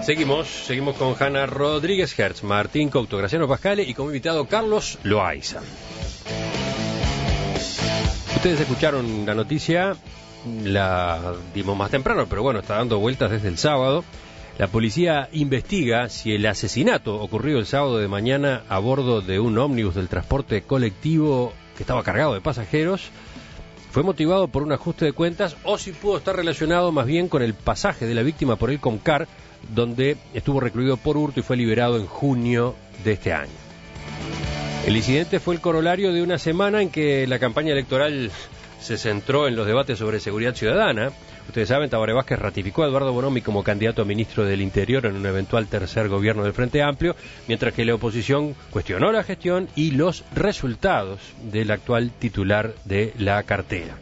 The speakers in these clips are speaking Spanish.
Seguimos con Hanna Rodríguez Hertz, Martín Couto, Graciano Pascale y como invitado Carlos Loaiza. Ustedes escucharon la noticia, la dimos más temprano, pero bueno, está dando vueltas desde el sábado. La policía investiga si el asesinato ocurrido el sábado de mañana a bordo de un ómnibus del transporte colectivo que estaba cargado de pasajeros fue motivado por un ajuste de cuentas o si pudo estar relacionado más bien con el pasaje de la víctima por el Comcar, donde estuvo recluido por hurto y fue liberado en junio de este año. El incidente fue el corolario de una semana en que la campaña electoral se centró en los debates sobre seguridad ciudadana. Ustedes saben, Tabaré Vázquez ratificó a Eduardo Bonomi como candidato a ministro del Interior en un eventual tercer gobierno del Frente Amplio, mientras que la oposición cuestionó la gestión y los resultados del actual titular de la cartera.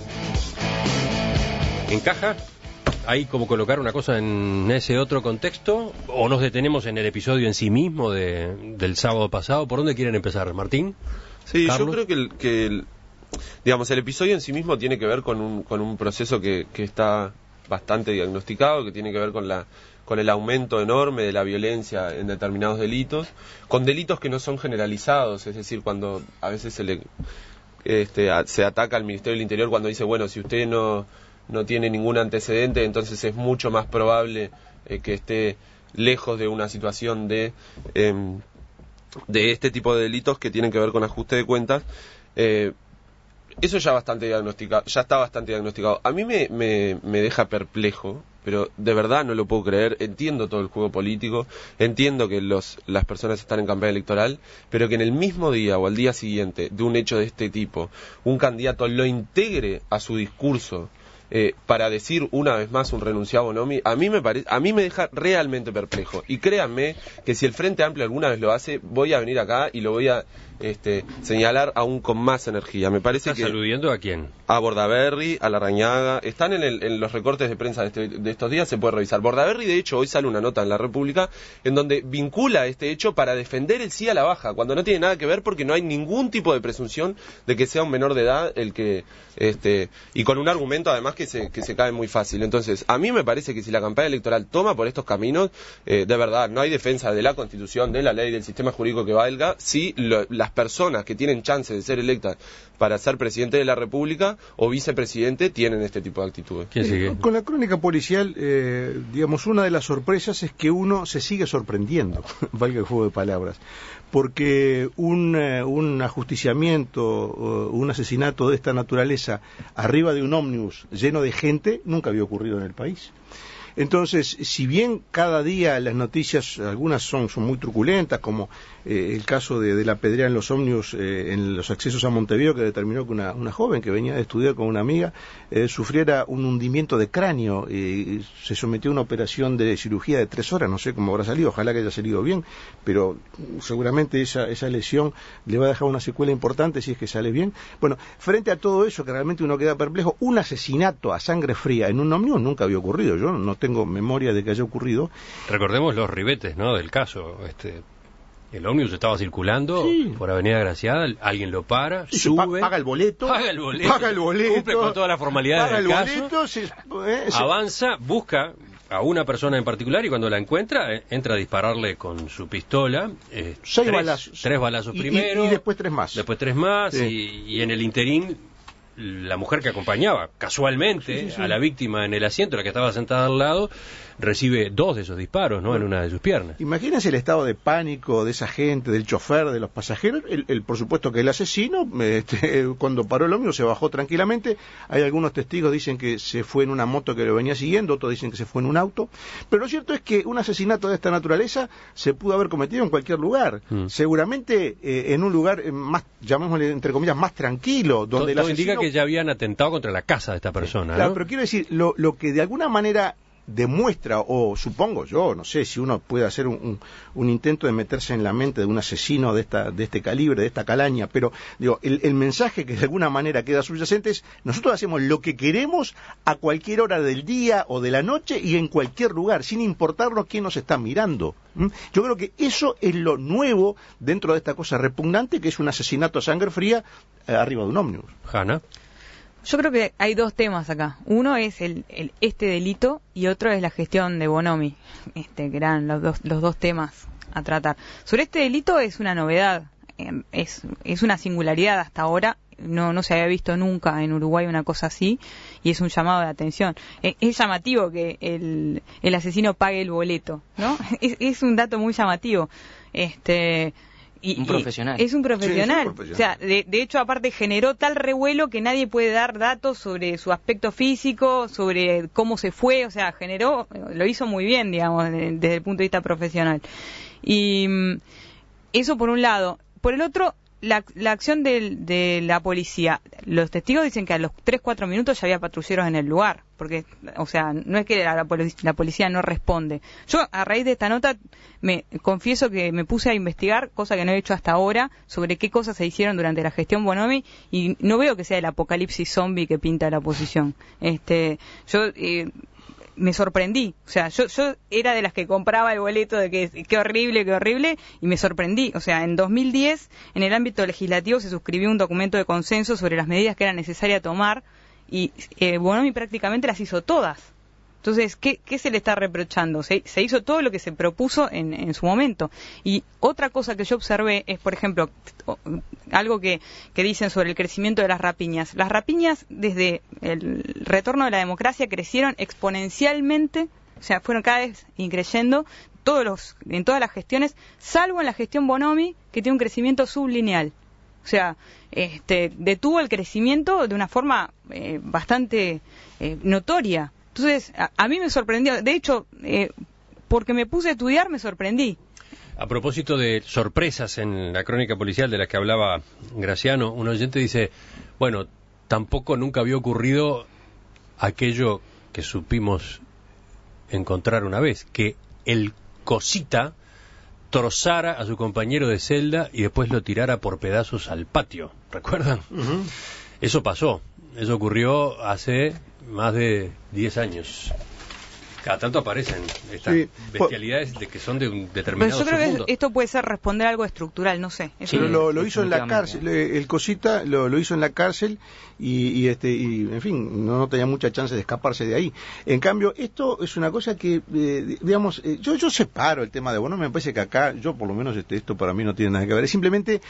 ¿Encaja? ¿Hay como colocar una cosa en ese otro contexto? ¿O nos detenemos en el episodio en sí mismo del sábado pasado? ¿Por dónde quieren empezar, Martín? Sí, ¿Carlos? yo creo que el episodio en sí mismo tiene que ver con un proceso que está bastante diagnosticado, que tiene que ver con el aumento enorme de la violencia en determinados delitos, con delitos que no son generalizados, es decir, cuando a veces se ataca al Ministerio del Interior cuando dice, bueno, si usted no tiene ningún antecedente, entonces es mucho más probable que esté lejos de una situación de este tipo de delitos que tienen que ver con ajuste de cuentas. Eso ya está bastante diagnosticado. A mí me deja perplejo, pero de verdad no lo puedo creer. Entiendo todo el juego político, entiendo que las personas están en campaña electoral, pero que en el mismo día o al día siguiente de un hecho de este tipo, un candidato lo integre a su discurso para decir una vez más un renunciado Bonomi, a mí me deja realmente perplejo. Y créanme que si el Frente Amplio alguna vez lo hace, voy a venir acá y lo voy a señalar aún con más energía. Me parece que... ¿Estás aludiendo a quién? A Bordaberry, a Larrañaga. Están en los recortes de prensa de estos días, se puede revisar. Bordaberry, de hecho, hoy sale una nota en La República en donde vincula este hecho para defender el sí a la baja, cuando no tiene nada que ver porque no hay ningún tipo de presunción de que sea un menor de edad el que... y con un argumento además que se cae muy fácil. Entonces, a mí me parece que si la campaña electoral toma por estos caminos, de verdad, no hay defensa de la Constitución, de la ley, del sistema jurídico que valga, si las personas que tienen chance de ser electas para ser presidente de la República o vicepresidente tienen este tipo de actitudes. ¿Quién sigue? Con la crónica policial, digamos, una de las sorpresas es que uno se sigue sorprendiendo, valga el juego de palabras, porque un ajusticiamiento, un asesinato de esta naturaleza arriba de un ómnibus lleno de gente nunca había ocurrido en el país. Entonces, si bien cada día las noticias, algunas son muy truculentas, como el caso de la pedrea en los ómnibus, en los accesos a Montevideo, que determinó que una joven que venía de estudiar con una amiga sufriera un hundimiento de cráneo, se sometió a una operación de cirugía de 3 horas, no sé cómo habrá salido, ojalá que haya salido bien, pero seguramente esa lesión le va a dejar una secuela importante si es que sale bien. Bueno, frente a todo eso, que realmente uno queda perplejo, un asesinato a sangre fría en un ómnibus nunca había ocurrido, yo no tengo memoria de que haya ocurrido. Recordemos los ribetes, ¿no?, del caso. El ómnibus estaba circulando por Avenida Graciada, alguien lo para, sube, paga el boleto, cumple con todas las formalidades del caso, avanza, busca a una persona en particular y cuando la encuentra, entra a dispararle con su pistola. 6 balazos. 3 balazos primero. Y después 3 más. Después 3 más, Sí. y en el interín, la mujer que acompañaba casualmente a la víctima en el asiento, la que estaba sentada al lado, recibe 2 de esos disparos, ¿no?, en una de sus piernas. Imagínense el estado de pánico de esa gente, del chofer, de los pasajeros. Por supuesto que el asesino, cuando paró el ómnibus, se bajó tranquilamente. Hay algunos testigos que dicen que se fue en una moto que lo venía siguiendo, otros dicen que se fue en un auto. Pero lo cierto es que un asesinato de esta naturaleza se pudo haber cometido en cualquier lugar. Seguramente en un lugar más, llamémosle entre comillas, más tranquilo, donde todo indica que ya habían atentado contra la casa de esta persona, claro, ¿no? pero quiero decir, lo que de alguna manera demuestra, o supongo yo, no sé si uno puede hacer un intento de meterse en la mente de un asesino de este calibre, de esta calaña, pero digo, el mensaje que de alguna manera queda subyacente es: nosotros hacemos lo que queremos a cualquier hora del día o de la noche y en cualquier lugar, sin importarnos quién nos está mirando. Yo creo que eso es lo nuevo dentro de esta cosa repugnante que es un asesinato a sangre fría arriba de un ómnibus. Hanna. Yo creo que hay dos temas acá. Uno es este delito y otro es la gestión de Bonomi, que eran los dos temas a tratar. Sobre este delito es una novedad, es una singularidad hasta ahora. No se había visto nunca en Uruguay una cosa así y es un llamado de atención. Es llamativo que el asesino pague el boleto, ¿no? Es un dato muy llamativo. Un profesional. Es un profesional. Sí, es un profesional. O sea, de hecho, aparte generó tal revuelo que nadie puede dar datos sobre su aspecto físico, sobre cómo se fue. O sea, lo hizo muy bien, digamos, desde el punto de vista profesional. Y eso por un lado. Por el otro, la acción de la policía. Los testigos dicen que a los 3-4 minutos ya había patrulleros en el lugar. Porque, o sea, no es que la policía no responde. Yo, a raíz de esta nota, me confieso que me puse a investigar, cosa que no he hecho hasta ahora, sobre qué cosas se hicieron durante la gestión Bonomi, y no veo que sea el apocalipsis zombie que pinta la oposición. Me sorprendí, o sea, yo era de las que compraba el boleto de que qué horrible, y me sorprendí. O sea, en 2010, en el ámbito legislativo se suscribió un documento de consenso sobre las medidas que era necesaria tomar, y Bonomi prácticamente las hizo todas. Entonces, ¿qué se le está reprochando? Se hizo todo lo que se propuso en su momento. Y otra cosa que yo observé es, por ejemplo, algo que dicen sobre el crecimiento de las rapiñas. Las rapiñas, desde el retorno de la democracia, crecieron exponencialmente, o sea, fueron cada vez creciendo en todas las gestiones, salvo en la gestión Bonomi, que tiene un crecimiento sublineal. O sea, detuvo el crecimiento de una forma bastante notoria. Entonces, a mí me sorprendió. De hecho, porque me puse a estudiar, me sorprendí. A propósito de sorpresas en la crónica policial de la que hablaba Graciano, un oyente dice, bueno, tampoco nunca había ocurrido aquello que supimos encontrar una vez, que el Cosita trozara a su compañero de celda y después lo tirara por pedazos al patio. ¿Recuerdan? Uh-huh. Eso pasó. Eso ocurrió hace más de 10 años. Cada tanto aparecen estas bestialidades de que son de un determinado submundo. Yo creo que esto puede ser responder a algo estructural, no sé. Pero lo hizo en la cárcel, el Cosita lo hizo en la cárcel y en fin, no tenía mucha chance de escaparse de ahí. En cambio, esto es una cosa que, digamos, yo separo el tema de Bonomi. Me parece que acá, yo por lo menos esto para mí no tiene nada que ver. Es simplemente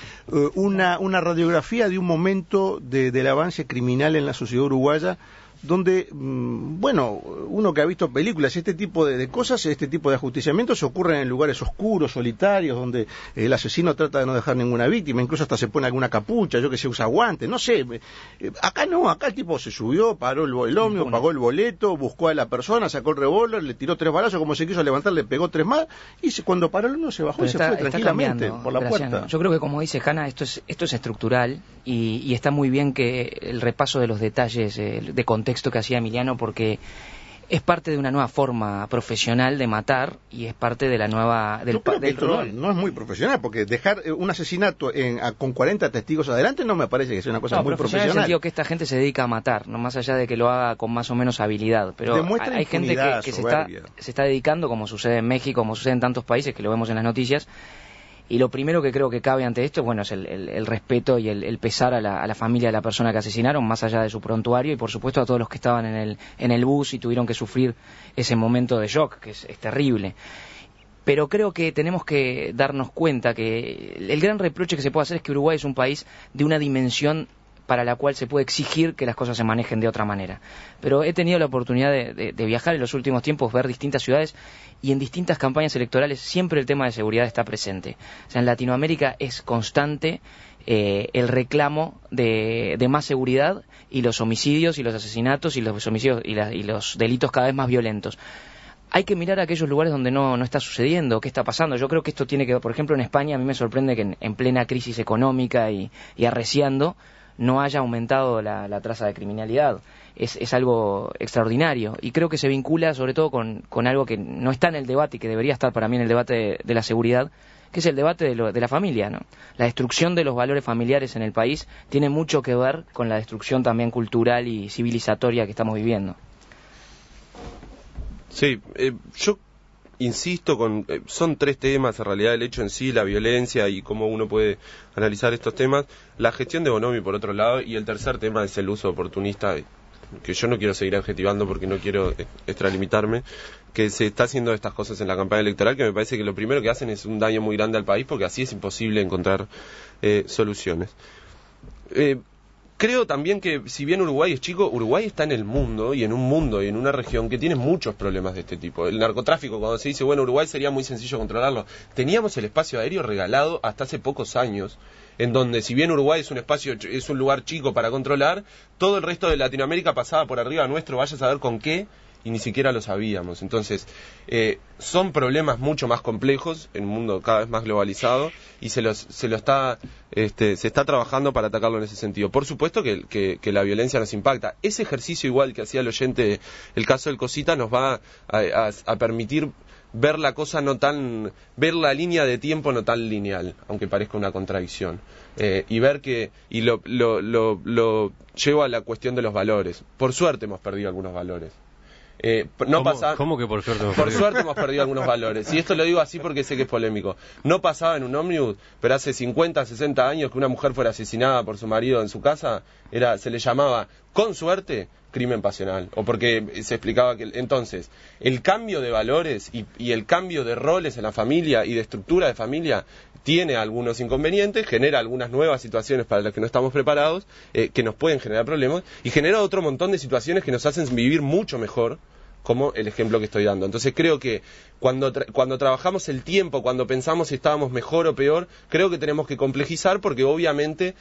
una radiografía de un momento del avance criminal en la sociedad uruguaya, donde, bueno, uno que ha visto películas, este tipo de cosas, este tipo de ajusticiamientos se ocurren en lugares oscuros, solitarios, donde el asesino trata de no dejar ninguna víctima, incluso hasta se pone alguna capucha, yo que sé, usa guantes, no sé. Acá no, acá el tipo se subió, paró el ómnibus, pagó el boleto, buscó a la persona, sacó el revólver, le tiró 3 balazos, como se quiso levantar, le pegó 3 más, y cuando paró el ómnibus se bajó y se fue tranquilamente por la puerta. Yo creo que, como dice Hanna, esto es estructural, y está muy bien que el repaso de los detalles de contexto que hacía Emiliano, porque es parte de una nueva forma profesional de matar y es parte de la nueva del rol. No es muy profesional, porque dejar un asesinato con 40 testigos adelante no me parece que sea una cosa muy profesional. En el sentido que esta gente se dedica a matar, no más allá de que lo haga con más o menos habilidad, pero hay gente que se está dedicando, como sucede en México, como sucede en tantos países, que lo vemos en las noticias. Y lo primero que creo que cabe ante esto, bueno, es el respeto y el pesar a la familia de la persona que asesinaron, más allá de su prontuario, y por supuesto a todos los que estaban en el bus y tuvieron que sufrir ese momento de shock, que es terrible. Pero creo que tenemos que darnos cuenta que el gran reproche que se puede hacer es que Uruguay es un país de una dimensión para la cual se puede exigir que las cosas se manejen de otra manera. Pero he tenido la oportunidad de viajar en los últimos tiempos, ver distintas ciudades, y en distintas campañas electorales siempre el tema de seguridad está presente. O sea, en Latinoamérica es constante el reclamo de más seguridad, y los homicidios y los asesinatos y los homicidios y los delitos cada vez más violentos. Hay que mirar a aquellos lugares donde no está sucediendo, qué está pasando. Yo creo que esto tiene que ver, por ejemplo, en España, a mí me sorprende que en plena crisis económica y arreciando, no haya aumentado la tasa de criminalidad. Es algo extraordinario, y creo que se vincula sobre todo con algo que no está en el debate y que debería estar para mí en el debate de la seguridad, que es el debate de la familia, ¿no? La destrucción de los valores familiares en el país tiene mucho que ver con la destrucción también cultural y civilizatoria que estamos viviendo. Sí, yo insisto, son 3 temas, en realidad el hecho en sí, la violencia y cómo uno puede analizar estos temas, la gestión de Bonomi por otro lado, y el tercer tema es el uso oportunista, que yo no quiero seguir adjetivando porque no quiero extralimitarme, que se está haciendo estas cosas en la campaña electoral, que me parece que lo primero que hacen es un daño muy grande al país, porque así es imposible encontrar soluciones. Creo también que, si bien Uruguay es chico, Uruguay está en el mundo y en una región que tiene muchos problemas de este tipo. El narcotráfico, cuando se dice, bueno, Uruguay sería muy sencillo controlarlo, teníamos el espacio aéreo regalado hasta hace pocos años, en donde, si bien Uruguay es un lugar chico para controlar, todo el resto de Latinoamérica pasaba por arriba nuestro, vaya a saber con qué, y ni siquiera lo sabíamos. Entonces, son problemas mucho más complejos en un mundo cada vez más globalizado, y se está trabajando para atacarlo en ese sentido. Por supuesto que la violencia nos impacta. Ese ejercicio, igual que hacía el oyente, el caso del Cosita, nos va a permitir ver la cosa ver la línea de tiempo no tan lineal, aunque parezca una contradicción, y ver lo llevo a la cuestión de los valores. Por suerte hemos perdido algunos valores. ¿Cómo que por suerte hemos perdido algunos valores? Y esto lo digo así porque sé que es polémico. No pasaba en un ómnibus, pero hace 50, 60 años que una mujer fuera asesinada por su marido en su casa, se le llamaba, con suerte, crimen pasional. O porque se explicaba que entonces el cambio de valores y el cambio de roles en la familia y de estructura de familia tiene algunos inconvenientes, genera algunas nuevas situaciones para las que no estamos preparados, que nos pueden generar problemas, y genera otro montón de situaciones que nos hacen vivir mucho mejor, como el ejemplo que estoy dando. Entonces creo que cuando trabajamos el tiempo, cuando pensamos si estábamos mejor o peor, creo que tenemos que complejizar, porque obviamente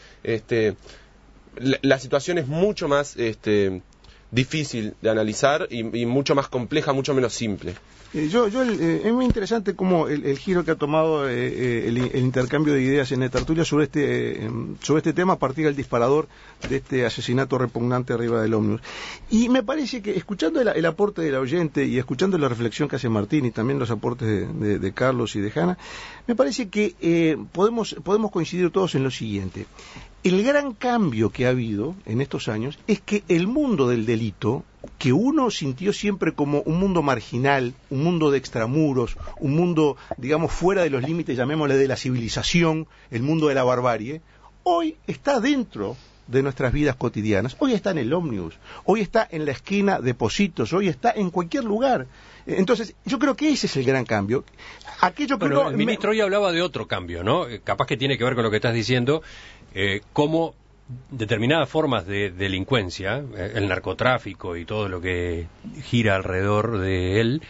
la situación es mucho más difícil de analizar y mucho más compleja, mucho menos simple. Es muy interesante cómo el giro que ha tomado el intercambio de ideas en la tertulia sobre este tema, a partir del disparador de este asesinato repugnante arriba del ómnibus. Y me parece que, escuchando el aporte del oyente y escuchando la reflexión que hace Martín y también los aportes de Carlos y de Hanna, me parece que podemos coincidir todos en lo siguiente. El gran cambio que ha habido en estos años es que el mundo del delito, que uno sintió siempre como un mundo marginal, un mundo de extramuros, un mundo, digamos, fuera de los límites, llamémosle, de la civilización, el mundo de la barbarie, hoy está dentro de nuestras vidas cotidianas. Hoy está en el ómnibus, hoy está en la esquina de Pocitos, hoy está en cualquier lugar. Entonces, yo creo que ese es el gran cambio. El ministro hoy hablaba de otro cambio, ¿no? Capaz que tiene que ver con lo que estás diciendo, cómo determinadas formas de delincuencia, el narcotráfico y todo lo que gira alrededor de él,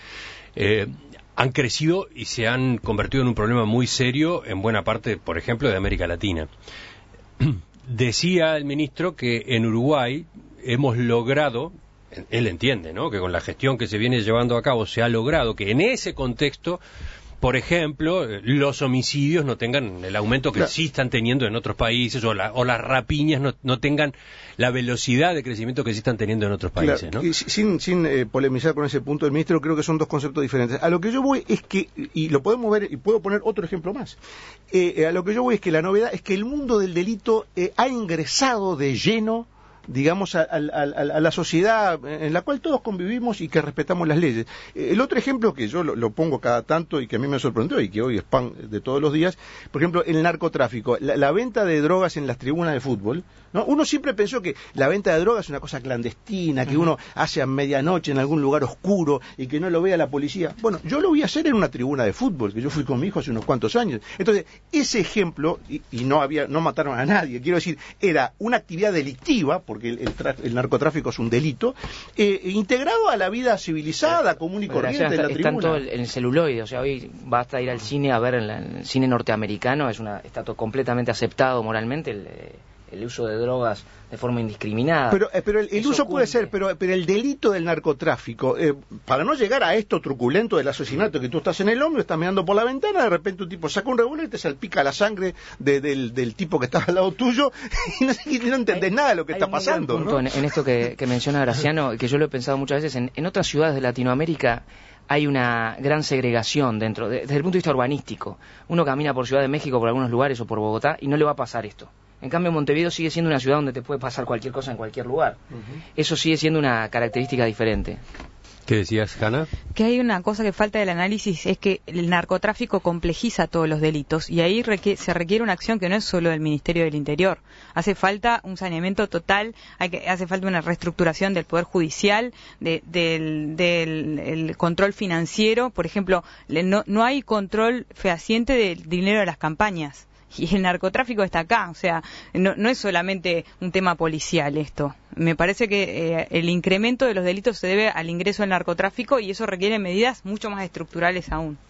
han crecido y se han convertido en un problema muy serio en buena parte, por ejemplo, de América Latina. Decía el ministro que en Uruguay hemos logrado, él entiende, ¿no?, que con la gestión que se viene llevando a cabo se ha logrado que en ese contexto, por ejemplo, los homicidios no tengan el aumento que sí están teniendo en otros países, o las rapiñas no tengan la velocidad de crecimiento que sí están teniendo en otros países, ¿no? Y sin polemizar con ese punto del ministro, creo que son dos conceptos diferentes. A lo que yo voy es que, y lo podemos ver, y puedo poner otro ejemplo más, a lo que yo voy es que la novedad es que el mundo del delito ha ingresado de lleno, digamos, a la sociedad en la cual todos convivimos y que respetamos las leyes. El otro ejemplo que yo lo pongo cada tanto y que a mí me sorprendió y que hoy es pan de todos los días, por ejemplo, el narcotráfico, la venta de drogas en las tribunas de fútbol, ¿no? Uno siempre pensó que la venta de drogas es una cosa clandestina, que uno hace a medianoche en algún lugar oscuro y que no lo vea la policía. Bueno, yo lo voy a hacer en una tribuna de fútbol, que yo fui con mi hijo hace unos cuantos años. Entonces, ese ejemplo, y no mataron a nadie, quiero decir, era una actividad delictiva, porque el narcotráfico es un delito, integrado a la vida civilizada, común y corriente de la tribuna. Está en todo el celuloide, o sea, hoy basta ir al cine a ver el cine norteamericano, está todo completamente aceptado moralmente el uso de drogas de forma indiscriminada. Pero el uso puede ser, pero el delito del narcotráfico, para no llegar a esto truculento del asesinato, que tú estás en el hombro, estás mirando por la ventana, de repente un tipo saca un revólver y te salpica la sangre del tipo que estaba al lado tuyo y no entendés nada de lo que está pasando. Hay un punto, ¿no?, en esto que menciona Graciano, que yo lo he pensado muchas veces, en otras ciudades de Latinoamérica hay una gran segregación desde el punto de vista urbanístico. Uno camina por Ciudad de México, por algunos lugares, o por Bogotá, y no le va a pasar esto. En cambio, Montevideo sigue siendo una ciudad donde te puede pasar cualquier cosa en cualquier lugar. Eso sigue siendo una característica diferente. ¿Qué decías, Hanna? Que hay una cosa que falta del análisis, es que el narcotráfico complejiza todos los delitos y ahí se requiere una acción que no es solo del Ministerio del Interior. Hace falta un saneamiento total, hace falta una reestructuración del Poder Judicial, del control financiero. Por ejemplo, no hay control fehaciente del dinero de las campañas. Y el narcotráfico está acá, o sea, no es solamente un tema policial esto. Me parece que el incremento de los delitos se debe al ingreso del narcotráfico y eso requiere medidas mucho más estructurales aún.